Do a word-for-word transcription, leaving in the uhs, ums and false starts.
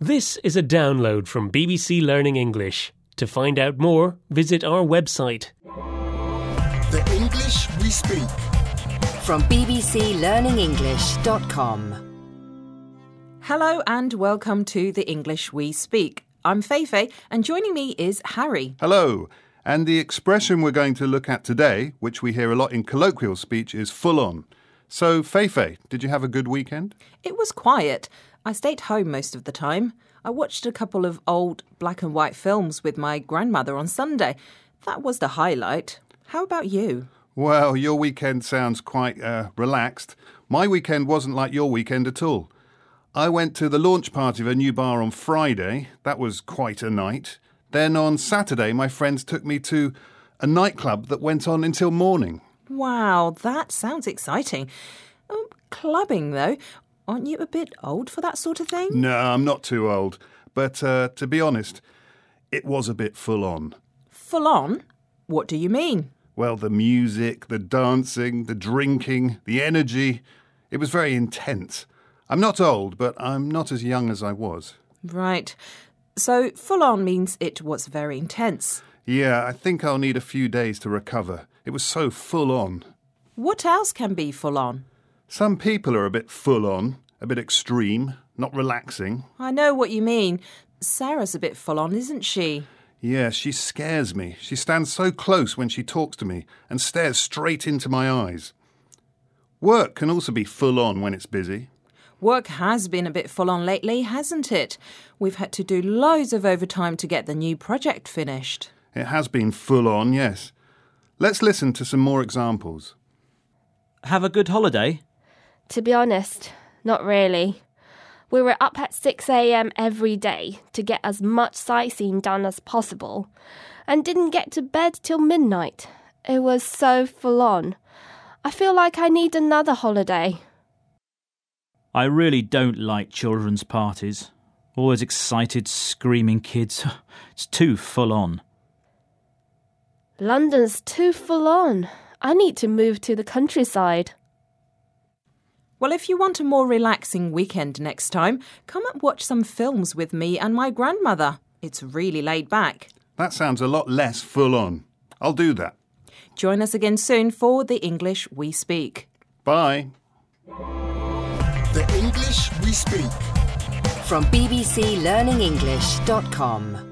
This is a download from B B C Learning English. To find out more, visit our website. The English we speak. From b b c learning english dot com. Hello and welcome to The English We Speak. I'm Feifei and joining me is Harry. Hello. And the expression we're going to look at today, which we hear a lot in colloquial speech, is full on. So, Feifei, did you have a good weekend? It was quiet. I stayed home most of the time. I watched a couple of old black and white films with my grandmother on Sunday. That was the highlight. How about you? Well, your weekend sounds quite uh, relaxed. My weekend wasn't like your weekend at all. I went to the launch party of a new bar on Friday. That was quite a night. Then on Saturday, my friends took me to a nightclub that went on until morning. Wow, that sounds exciting. Oh, clubbing, though. Aren't you a bit old for that sort of thing? No, I'm not too old. But uh, to be honest, it was a bit full on. Full on? What do you mean? Well, the music, the dancing, the drinking, the energy. It was very intense. I'm not old, but I'm not as young as I was. Right. So full on means it was very intense. Yeah, I think I'll need a few days to recover. It was so full on. What else can be full on? Some people are a bit full on, a bit extreme, not relaxing. I know what you mean. Sarah's a bit full on, isn't she? Yeah, she scares me. She stands so close when she talks to me and stares straight into my eyes. Work can also be full on when it's busy. Work has been a bit full on lately, hasn't it? We've had to do loads of overtime to get the new project finished. It has been full on, yes. Let's listen to some more examples. Have a good holiday? To be honest, not really. We were up at six a.m. every day to get as much sightseeing done as possible and didn't get to bed till midnight. It was so full on. I feel like I need another holiday. I really don't like children's parties. All those excited, screaming kids. It's too full on. London's too full on. I need to move to the countryside. Well, if you want a more relaxing weekend next time, come and watch some films with me and my grandmother. It's really laid back. That sounds a lot less full on. I'll do that. Join us again soon for The English We Speak. Bye. The English we speak. From b b c learning english dot com.